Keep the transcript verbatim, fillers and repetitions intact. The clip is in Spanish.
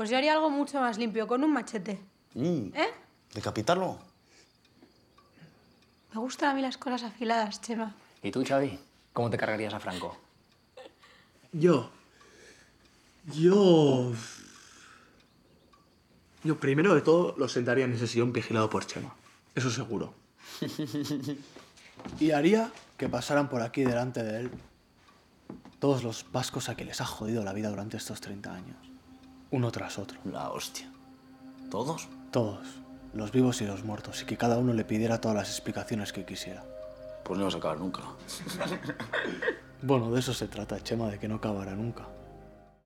Pues yo haría algo mucho más limpio, con un machete. Mm. ¿Eh? ¿Decapitarlo? Me gustan a mí las cosas afiladas, Chema. ¿Y tú, Xavi? ¿Cómo te cargarías a Franco? Yo... Yo... Yo primero de todo lo sentaría en ese sillón vigilado por Chema. Eso seguro. Y haría que pasaran por aquí delante de él todos los vascos a que les ha jodido la vida durante estos treinta años. Uno tras otro. La hostia. ¿Todos? Todos. Los vivos y los muertos. Y que cada uno le pidiera todas las explicaciones que quisiera. Pues no vas a acabar nunca. Bueno, de eso se trata, Chema, de que no acabará nunca.